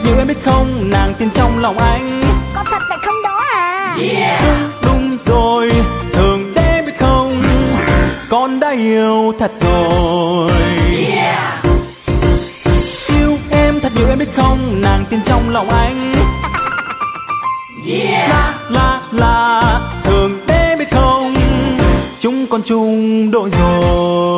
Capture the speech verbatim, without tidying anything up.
điều em biết không, nàng tin trong lòng anh. Có thật phải không đó à? Yeah. Đúng, đúng rồi, thường đế biết không, con đã yêu thật rồi. Yeah. Yêu em thật điều em biết không, nàng tin trong lòng anh. Yeah. La la la, thường đế biết không, chúng con chung đội rồi.